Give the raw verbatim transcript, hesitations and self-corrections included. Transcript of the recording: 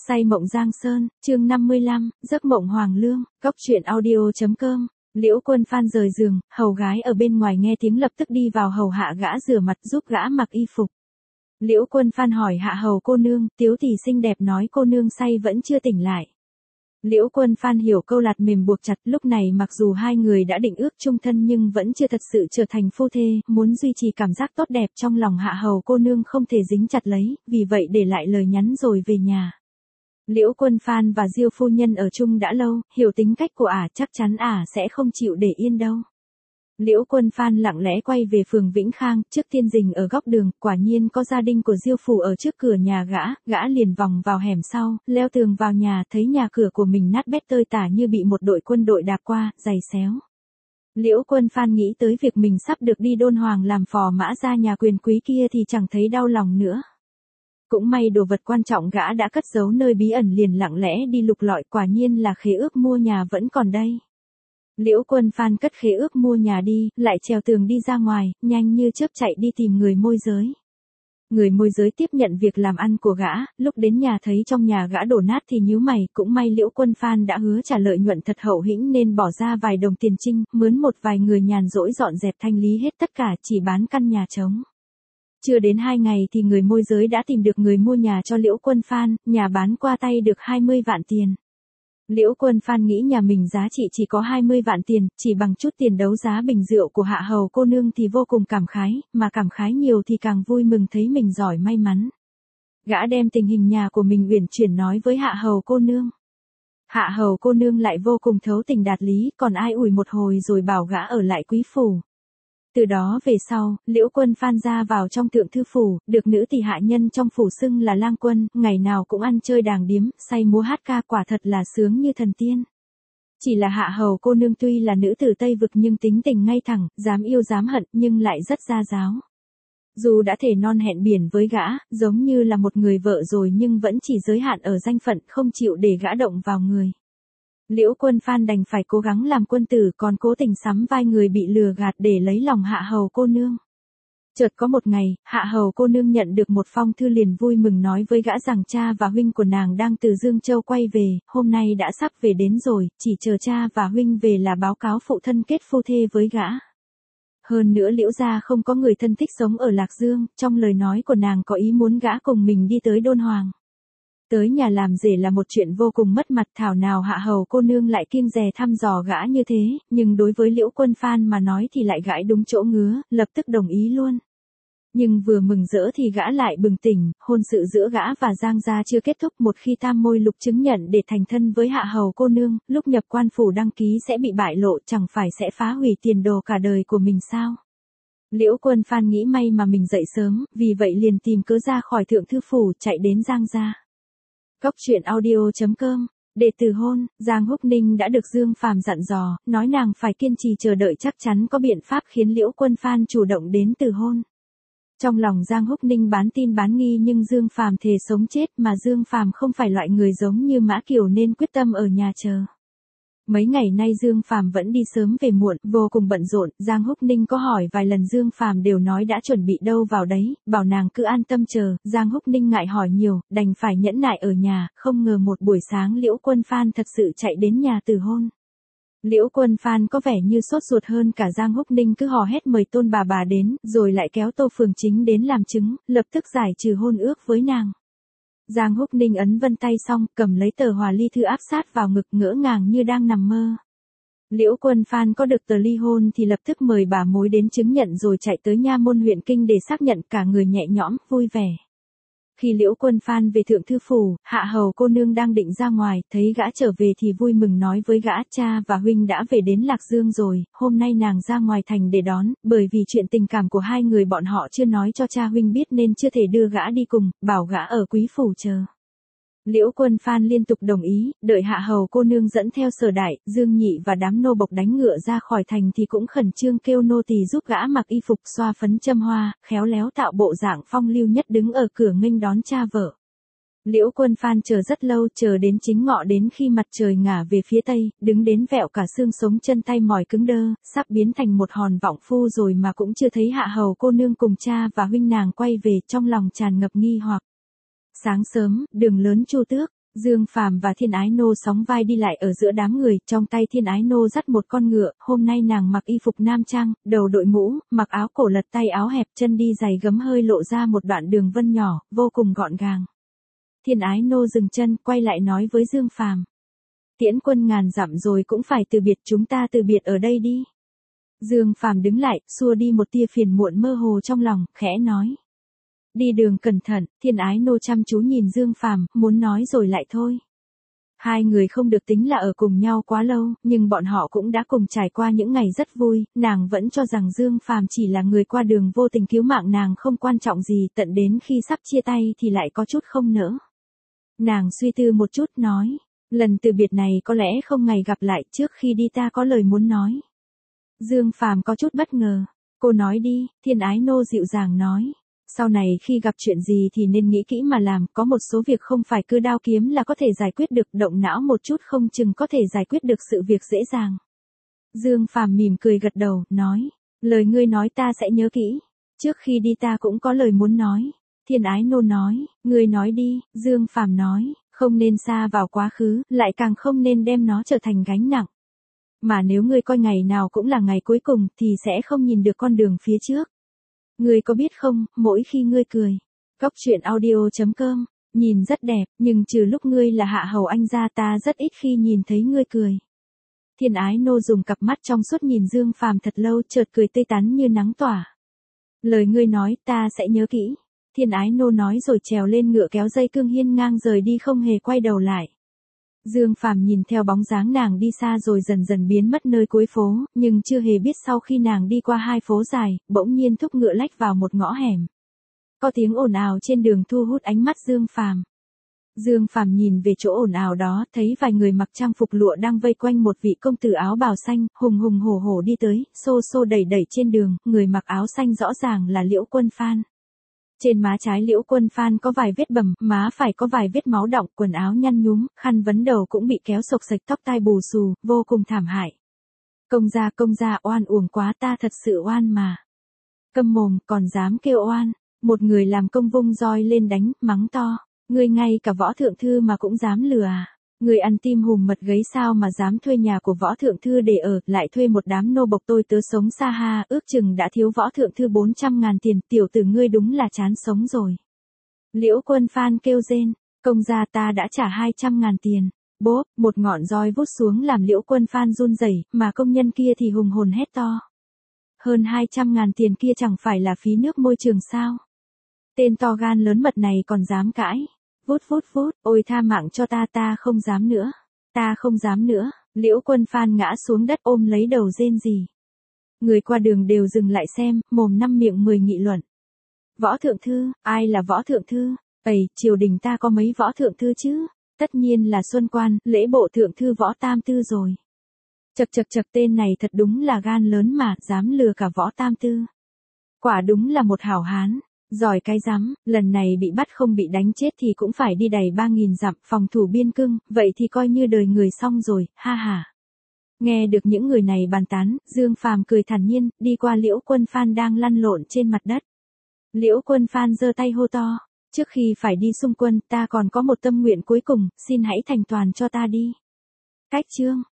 Say mộng Giang Sơn, chương năm mươi lăm, giấc mộng Hoàng Lương, cốc truyện audio chấm com. Liễu Quân Phan rời giường, hầu gái ở bên ngoài nghe tiếng lập tức đi vào hầu hạ gã rửa mặt giúp gã mặc y phục. Liễu Quân Phan hỏi hạ hầu cô nương, tiếu tỷ xinh đẹp nói cô nương say vẫn chưa tỉnh lại. Liễu Quân Phan hiểu câu lạt mềm buộc chặt, lúc này mặc dù hai người đã định ước chung thân nhưng vẫn chưa thật sự trở thành phu thê, muốn duy trì cảm giác tốt đẹp trong lòng hạ hầu cô nương không thể dính chặt lấy, vì vậy để lại lời nhắn rồi về nhà. Liễu Quân Phan và Diêu phu nhân ở chung đã lâu, hiểu tính cách của ả, chắc chắn ả sẽ không chịu để yên đâu. Liễu Quân Phan lặng lẽ quay về phường Vĩnh Khang, trước tiên dừng ở góc đường, quả nhiên có gia đình của Diêu phủ ở trước cửa nhà gã, gã liền vòng vào hẻm sau, leo tường vào nhà, thấy nhà cửa của mình nát bét tơi tả như bị một đội quân đội đạp qua, giày xéo. Liễu Quân Phan nghĩ tới việc mình sắp được đi đôn hoàng làm phò mã ra nhà quyền quý kia thì chẳng thấy đau lòng nữa. Cũng may đồ vật quan trọng gã đã cất giấu nơi bí ẩn, liền lặng lẽ đi lục lọi, quả nhiên là khế ước mua nhà vẫn còn đây. Liễu Quân Phan cất khế ước mua nhà đi, lại trèo tường đi ra ngoài, nhanh như chớp chạy đi tìm người môi giới. Người môi giới tiếp nhận việc làm ăn của gã, lúc đến nhà thấy trong nhà gã đổ nát thì nhíu mày, cũng may Liễu Quân Phan đã hứa trả lợi nhuận thật hậu hĩnh nên bỏ ra vài đồng tiền trinh, mướn một vài người nhàn rỗi dọn dẹp thanh lý hết tất cả, chỉ bán căn nhà trống. Chưa đến hai ngày thì người môi giới đã tìm được người mua nhà cho Liễu Quân Phan, nhà bán qua tay được hai mươi vạn tiền. Liễu Quân Phan nghĩ nhà mình giá trị chỉ có hai mươi vạn tiền, chỉ bằng chút tiền đấu giá bình rượu của hạ hầu cô nương thì vô cùng cảm khái, mà cảm khái nhiều thì càng vui mừng thấy mình giỏi may mắn. Gã đem tình hình nhà của mình uyển chuyển nói với hạ hầu cô nương. Hạ hầu cô nương lại vô cùng thấu tình đạt lý, còn ai ủi một hồi rồi bảo gã ở lại quý phủ. Từ đó về sau, Liễu Quân Phan ra vào trong thượng thư phủ, được nữ tỳ hạ nhân trong phủ xưng là lang quân, ngày nào cũng ăn chơi đàng điếm, say múa hát ca, quả thật là sướng như thần tiên. Chỉ là hạ hầu cô nương tuy là nữ tử Tây Vực nhưng tính tình ngay thẳng, dám yêu dám hận nhưng lại rất gia giáo. Dù đã thể non hẹn biển với gã, giống như là một người vợ rồi nhưng vẫn chỉ giới hạn ở danh phận, không chịu để gã động vào người. Liễu Quân Phan đành phải cố gắng làm quân tử, còn cố tình sắm vai người bị lừa gạt để lấy lòng hạ hầu cô nương. Chợt có một ngày, hạ hầu cô nương nhận được một phong thư liền vui mừng nói với gã rằng cha và huynh của nàng đang từ Dương Châu quay về, hôm nay đã sắp về đến rồi, chỉ chờ cha và huynh về là báo cáo phụ thân kết phu thê với gã. Hơn nữa Liễu gia không có người thân thích sống ở Lạc Dương, trong lời nói của nàng có ý muốn gã cùng mình đi tới đôn hoàng. Tới nhà làm rể là một chuyện vô cùng mất mặt, thảo nào hạ hầu cô nương lại kiêng dè thăm dò gã như thế, nhưng đối với Liễu Quân Phan mà nói thì lại gãi đúng chỗ ngứa, lập tức đồng ý luôn. Nhưng vừa mừng rỡ thì gã lại bừng tỉnh, hôn sự giữa gã và Giang gia chưa kết thúc, một khi tam môi lục chứng nhận để thành thân với hạ hầu cô nương, lúc nhập quan phủ đăng ký sẽ bị bại lộ, chẳng phải sẽ phá hủy tiền đồ cả đời của mình sao? Liễu Quân Phan nghĩ may mà mình dậy sớm, vì vậy liền tìm cớ ra khỏi thượng thư phủ, chạy đến Giang gia. Cốc truyện audio chấm com. Để từ hôn, Giang Húc Ninh đã được Dương Phàm dặn dò, nói nàng phải kiên trì chờ đợi, chắc chắn có biện pháp khiến Liễu Quân Phan chủ động đến từ hôn. Trong lòng Giang Húc Ninh bán tin bán nghi nhưng Dương Phàm thề sống chết, mà Dương Phàm không phải loại người giống như Mã Kiều nên quyết tâm ở nhà chờ. Mấy ngày nay Dương Phàm vẫn đi sớm về muộn, vô cùng bận rộn, Giang Húc Ninh có hỏi vài lần Dương Phàm đều nói đã chuẩn bị đâu vào đấy, bảo nàng cứ an tâm chờ, Giang Húc Ninh ngại hỏi nhiều, đành phải nhẫn nại ở nhà, không ngờ một buổi sáng Liễu Quân Phan thật sự chạy đến nhà từ hôn. Liễu Quân Phan có vẻ như sốt ruột hơn cả Giang Húc Ninh, cứ hò hét mời tôn bà bà đến, rồi lại kéo Tô Phường Chính đến làm chứng, lập tức giải trừ hôn ước với nàng. Giang Húc Ninh ấn vân tay xong, cầm lấy tờ hòa ly thư áp sát vào ngực, ngỡ ngàng như đang nằm mơ. Liễu Quân Phan có được tờ ly hôn thì lập tức mời bà mối đến chứng nhận rồi chạy tới nha môn huyện kinh để xác nhận, cả người nhẹ nhõm, vui vẻ. Khi Liễu Quân Phan về thượng thư phủ, hạ hầu cô nương đang định ra ngoài, thấy gã trở về thì vui mừng nói với gã, cha và huynh đã về đến Lạc Dương rồi, hôm nay nàng ra ngoài thành để đón, bởi vì chuyện tình cảm của hai người bọn họ chưa nói cho cha huynh biết nên chưa thể đưa gã đi cùng, bảo gã ở quý phủ chờ. Liễu Quân Phan liên tục đồng ý, đợi hạ hầu cô nương dẫn theo Sở Đại, Dương Nhị và đám nô bộc đánh ngựa ra khỏi thành thì cũng khẩn trương kêu nô tỳ giúp gã mặc y phục, xoa phấn châm hoa, khéo léo tạo bộ dạng phong lưu nhất đứng ở cửa nghênh đón cha vợ. Liễu Quân Phan chờ rất lâu, chờ đến chính ngọ, đến khi mặt trời ngả về phía tây, đứng đến vẹo cả xương sống, chân tay mỏi cứng đơ, sắp biến thành một hòn vọng phu rồi mà cũng chưa thấy hạ hầu cô nương cùng cha và huynh nàng quay về, trong lòng tràn ngập nghi hoặc. Sáng sớm, đường lớn Chu Tước, Dương Phàm và Thiên Ái Nô sóng vai đi lại ở giữa đám người, trong tay Thiên Ái Nô dắt một con ngựa, hôm nay nàng mặc y phục nam trang, đầu đội mũ, mặc áo cổ lật tay áo hẹp, chân đi giày gấm hơi lộ ra một đoạn đường vân nhỏ, vô cùng gọn gàng. Thiên Ái Nô dừng chân, quay lại nói với Dương Phàm. Tiễn quân ngàn dặm rồi cũng phải từ biệt, chúng ta từ biệt ở đây đi. Dương Phàm đứng lại, xua đi một tia phiền muộn mơ hồ trong lòng, khẽ nói. Đi đường cẩn thận. Thiên Ái Nô chăm chú nhìn Dương Phàm, muốn nói rồi lại thôi. Hai người không được tính là ở cùng nhau quá lâu, nhưng bọn họ cũng đã cùng trải qua những ngày rất vui, nàng vẫn cho rằng Dương Phàm chỉ là người qua đường vô tình cứu mạng nàng không quan trọng gì, tận đến khi sắp chia tay thì lại có chút không nỡ. Nàng suy tư một chút nói, lần từ biệt này có lẽ không ngày gặp lại, trước khi đi ta có lời muốn nói. Dương Phàm có chút bất ngờ, cô nói đi. Thiên Ái Nô dịu dàng nói. Sau này khi gặp chuyện gì thì nên nghĩ kỹ mà làm, có một số việc không phải cứ đao kiếm là có thể giải quyết được, động não một chút không chừng có thể giải quyết được sự việc dễ dàng. Dương Phàm mỉm cười gật đầu, nói, lời ngươi nói ta sẽ nhớ kỹ, trước khi đi ta cũng có lời muốn nói. Thiên Ái Nô nói, ngươi nói đi. Dương Phàm nói, không nên sa vào quá khứ, lại càng không nên đem nó trở thành gánh nặng. Mà nếu ngươi coi ngày nào cũng là ngày cuối cùng thì sẽ không nhìn được con đường phía trước. Ngươi có biết không, mỗi khi ngươi cười, Góc truyện audio chấm com, nhìn rất đẹp, nhưng trừ lúc ngươi là hạ hầu anh ra ta rất ít khi nhìn thấy ngươi cười. Thiên Ái Nô dùng cặp mắt trong suốt nhìn Dương Phàm thật lâu, chợt cười tươi tắn như nắng tỏa. Lời ngươi nói ta sẽ nhớ kỹ. Thiên Ái Nô nói rồi trèo lên ngựa kéo dây cương hiên ngang rời đi không hề quay đầu lại. Dương Phàm nhìn theo bóng dáng nàng đi xa rồi dần dần biến mất nơi cuối phố, nhưng chưa hề biết sau khi nàng đi qua hai phố dài, bỗng nhiên thúc ngựa lách vào một ngõ hẻm. Có tiếng ồn ào trên đường thu hút ánh mắt Dương Phàm. Dương Phàm nhìn về chỗ ồn ào đó, thấy vài người mặc trang phục lụa đang vây quanh một vị công tử áo bào xanh, hùng hùng hổ hổ đi tới, xô xô đẩy đẩy trên đường, người mặc áo xanh rõ ràng là Liễu Quân Phan. Trên má trái Liễu Quân Phan có vài vết bầm, má phải có vài vết máu đọng, quần áo nhăn nhúm, khăn vấn đầu cũng bị kéo xộc xệch, tóc tai bù xù, vô cùng thảm hại. Công gia công gia, oan uổng quá, ta thật sự oan mà. Câm mồm, còn dám kêu oan. Một người làm công vung roi lên đánh, mắng to. Ngươi ngay cả võ thượng thư mà cũng dám lừa à? Ngươi ăn tim hùm mật gấy sao mà dám thuê nhà của võ thượng thư để ở, lại thuê một đám nô bộc tôi tớ sống xa ha, ước chừng đã thiếu võ thượng thư bốn trăm ngàn tiền, tiểu tử ngươi đúng là chán sống rồi. Liễu Quân Phan kêu rên, công gia ta đã trả hai trăm ngàn tiền. Bốp, một ngọn roi vút xuống làm Liễu Quân Phan run rẩy, mà công nhân kia thì hùng hồn hét to. Hơn hai trăm ngàn tiền kia chẳng phải là phí nước môi trường sao? Tên to gan lớn mật này còn dám cãi. Vút vút vút, ôi tha mạng cho ta, ta không dám nữa. Ta không dám nữa. Liễu Quân Phan ngã xuống đất ôm lấy đầu rên rỉ. Người qua đường đều dừng lại xem, mồm năm miệng mười nghị luận. Võ thượng thư, ai là võ thượng thư? Ầy, triều đình ta có mấy võ thượng thư chứ? Tất nhiên là Xuân Quan, lễ bộ thượng thư Võ Tam Tư rồi. Chật chật chật, tên này thật đúng là gan lớn mà, dám lừa cả Võ Tam Tư. Quả đúng là một hảo hán. Giỏi cái rắm, lần này bị bắt không bị đánh chết thì cũng phải đi đầy ba nghìn dặm, phòng thủ biên cương, vậy thì coi như đời người xong rồi, ha ha. Nghe được những người này bàn tán, Dương Phàm cười thản nhiên, đi qua Liễu Quân Phan đang lăn lộn trên mặt đất. Liễu Quân Phan giơ tay hô to, trước khi phải đi xung quân, ta còn có một tâm nguyện cuối cùng, xin hãy thành toàn cho ta đi. Cách chương